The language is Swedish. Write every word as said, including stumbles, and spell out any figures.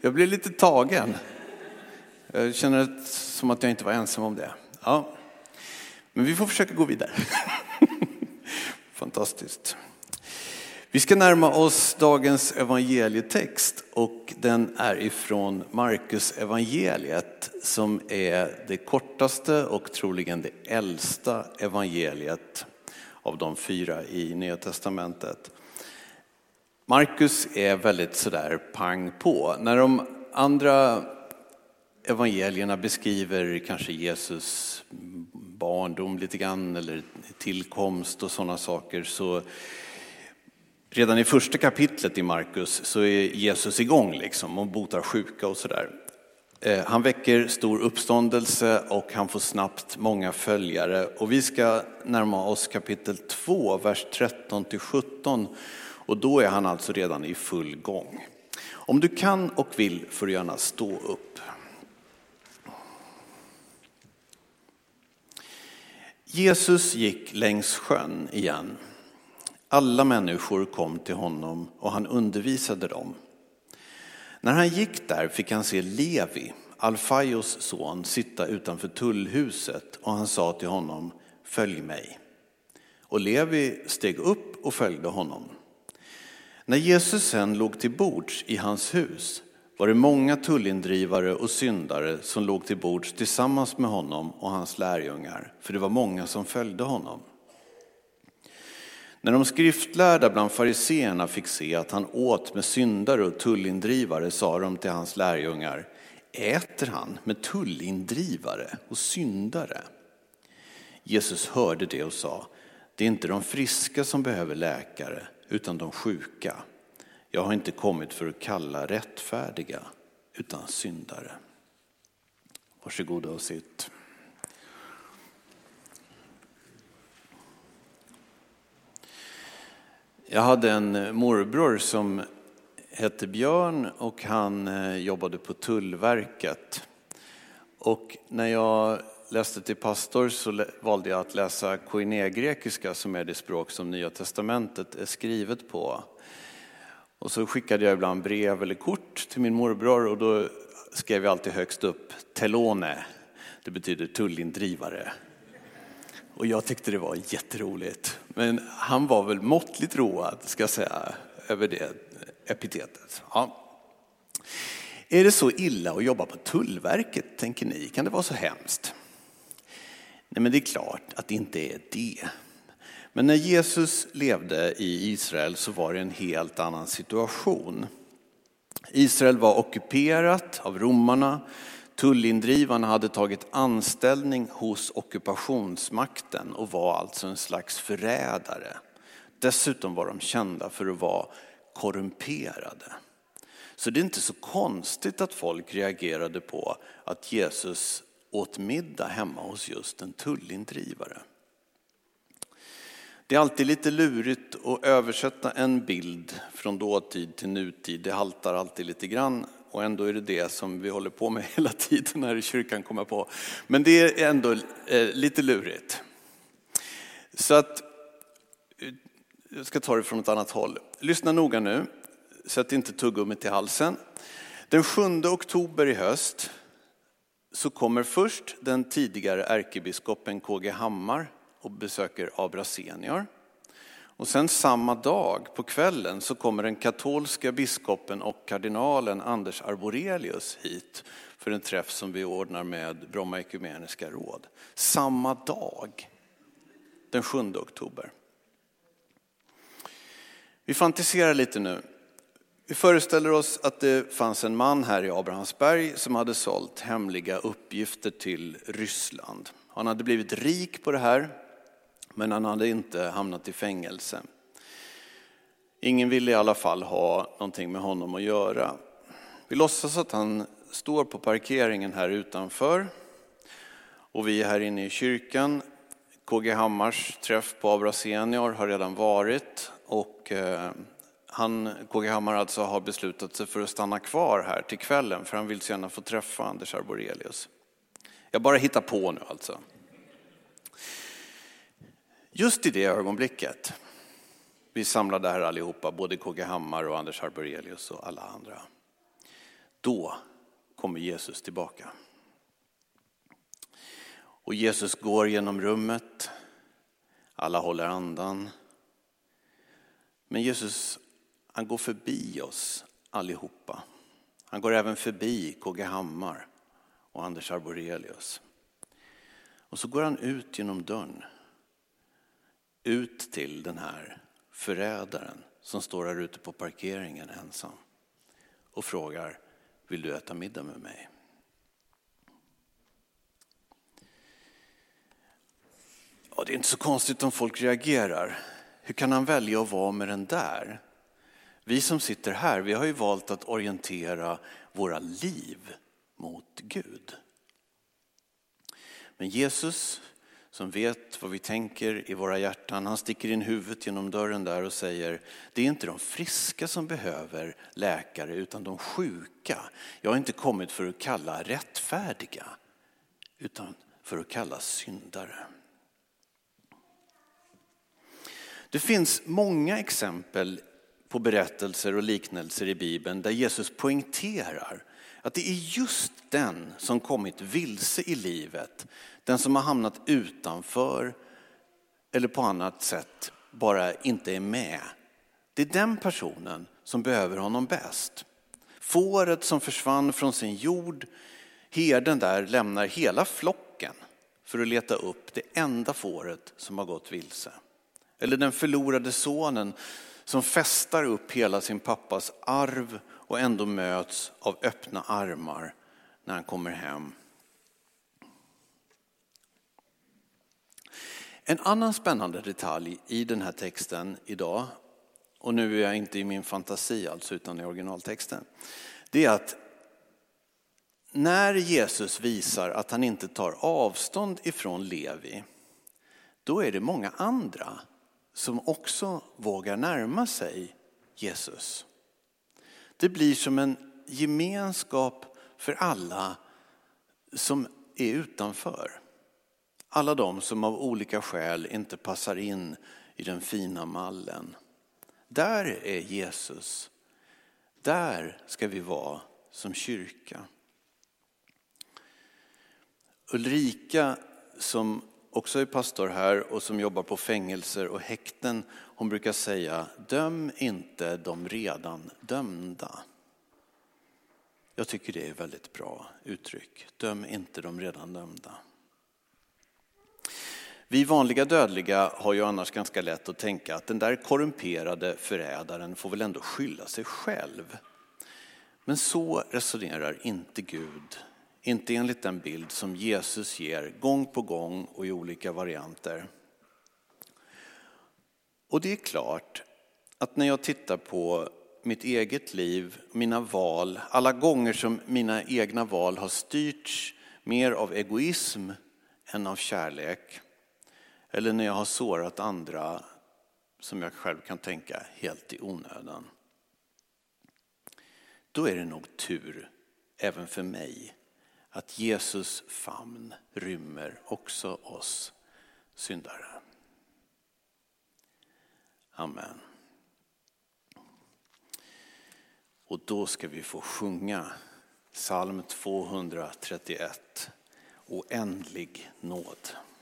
Jag blev lite tagen. Jag känner som att jag inte var ensam om det. Ja. Men vi får försöka gå vidare. Fantastiskt. Vi ska närma oss dagens evangelietext och den är ifrån Markus evangeliet som är det kortaste och troligen det äldsta evangeliet av de fyra i Nya testamentet. Markus är väldigt sådär pang på. När de andra evangelierna beskriver kanske Jesus barndom lite grann eller tillkomst och sådana saker, så redan i första kapitlet i Markus så är Jesus igång liksom och botar sjuka och sådär. Han väcker stor uppståndelse och han får snabbt många följare. Och vi ska närma oss kapitel två, vers tretton till sjutton. Och då är han alltså redan i full gång. Om du kan och vill får du gärna stå upp. Jesus gick längs sjön igen. Alla människor kom till honom och han undervisade dem. När han gick där fick han se Levi, Alfaios son, sitta utanför tullhuset och han sa till honom: följ mig. Och Levi steg upp och följde honom. När Jesus sen låg till bords i hans hus var det många tullindrivare och syndare som låg till bords tillsammans med honom och hans lärjungar, för det var många som följde honom. När de skriftlärda bland fariseerna fick se att han åt med syndare och tullindrivare sa de till hans lärjungar: äter han med tullindrivare och syndare? Jesus hörde det och sa: det är inte de friska som behöver läkare utan de sjuka. Jag har inte kommit för att kalla rättfärdiga utan syndare. Varsågoda och sitt. Jag hade en morbror som hette Björn och han jobbade på Tullverket. Och när jag läste till pastor så valde jag att läsa koine-grekiska som är det språk som Nya testamentet är skrivet på. Och så skickade jag ibland brev eller kort till min morbror och då skrev jag alltid högst upp telone. Det betyder tullindrivare. Och jag tyckte det var jätteroligt. Men han var väl måttligt road, ska jag säga, över det epitetet. Ja. Är det så illa att jobba på Tullverket, tänker ni? Kan det vara så hemskt? Nej, men det är klart att det inte är det. Men när Jesus levde i Israel så var det en helt annan situation. Israel var ockuperat av romarna. Tullindrivarna hade tagit anställning hos ockupationsmakten och var alltså en slags förrädare. Dessutom var de kända för att vara korrumperade. Så det är inte så konstigt att folk reagerade på att Jesus åt middag hemma hos just en tullindrivare. Det är alltid lite lurigt att översätta en bild från dåtid till nutid. Det haltar alltid lite grann. Och ändå är det det som vi håller på med hela tiden här i kyrkan, kommer på. Men det är ändå eh, lite lurigt. Så att, jag ska ta det från ett annat håll. Lyssna noga nu, så att inte tuggummit i halsen. Den sjunde oktober i höst så kommer först den tidigare ärkebiskopen K G Hammar och besöker Abrasenior. Och sen samma dag på kvällen så kommer den katolska biskopen och kardinalen Anders Arborelius hit för en träff som vi ordnar med Bromma ekumeniska råd. Samma dag, den sjunde oktober. Vi fantiserar lite nu. Vi föreställer oss att det fanns en man här i Abrahamsberg som hade sålt hemliga uppgifter till Ryssland. Han hade blivit rik på det här, men han hade inte hamnat i fängelse. Ingen ville i alla fall ha någonting med honom att göra. Vi låtsas att han står på parkeringen här utanför. Och vi är här inne i kyrkan. K G Hammars träff på Abrasenior har redan varit. Och han, K G Hammar alltså har beslutat sig för att stanna kvar här till kvällen. För han vill så gärna få träffa Anders Arborelius. Jag bara hittar på nu alltså. Just i det ögonblicket, vi samlade här allihopa, både K G Hammar och Anders Arborelius och alla andra. Då kommer Jesus tillbaka. Och Jesus går genom rummet. Alla håller andan. Men Jesus, han går förbi oss allihopa. Han går även förbi K G Hammar och Anders Arborelius. Och så går han ut genom dörren. Ut till den här förrädaren som står här ute på parkeringen ensam. Och frågar, vill du äta middag med mig? Ja, det är inte så konstigt om folk reagerar. Hur kan han välja att vara med den där? Vi som sitter här, vi har ju valt att orientera våra liv mot Gud. Men Jesus, som vet vad vi tänker i våra hjärtan, han sticker in huvudet genom dörren där och säger, det är inte de friska som behöver läkare utan de sjuka. Jag har inte kommit för att kalla rättfärdiga utan för att kalla syndare. Det finns många exempel på berättelser och liknelser i Bibeln där Jesus poängterar att det är just den som kommit vilse i livet, den som har hamnat utanför eller på annat sätt bara inte är med. Det är den personen som behöver honom bäst. Fåret som försvann från sin jord, herden där lämnar hela flocken för att leta upp det enda fåret som har gått vilse. Eller den förlorade sonen som festar upp hela sin pappas arv och ändå möts av öppna armar när han kommer hem. En annan spännande detalj i den här texten idag, och nu är jag inte i min fantasi alltså utan i originaltexten, det är att när Jesus visar att han inte tar avstånd ifrån Levi, då är det många andra som också vågar närma sig Jesus. Det blir som en gemenskap för alla som är utanför. Alla de som av olika skäl inte passar in i den fina mallen. Där är Jesus. Där ska vi vara som kyrka. Ulrika, som också är pastor här och som jobbar på fängelser och häkten, hon brukar säga, döm inte de redan dömda. Jag tycker det är ett väldigt bra uttryck. Döm inte de redan dömda. Vi vanliga dödliga har ju annars ganska lätt att tänka att den där korrumperade förrädaren får väl ändå skylla sig själv. Men så resonerar inte Gud. Inte enligt den bild som Jesus ger gång på gång och i olika varianter. Och det är klart att när jag tittar på mitt eget liv, mina val, alla gånger som mina egna val har styrts mer av egoism än av kärlek, eller när jag har sårat andra som jag själv kan tänka helt i onödan, då är det nog tur även för mig att Jesus famn rymmer också oss syndare. Amen. Och då ska vi få sjunga psalm tvåhundratrettioett, oändlig nåd.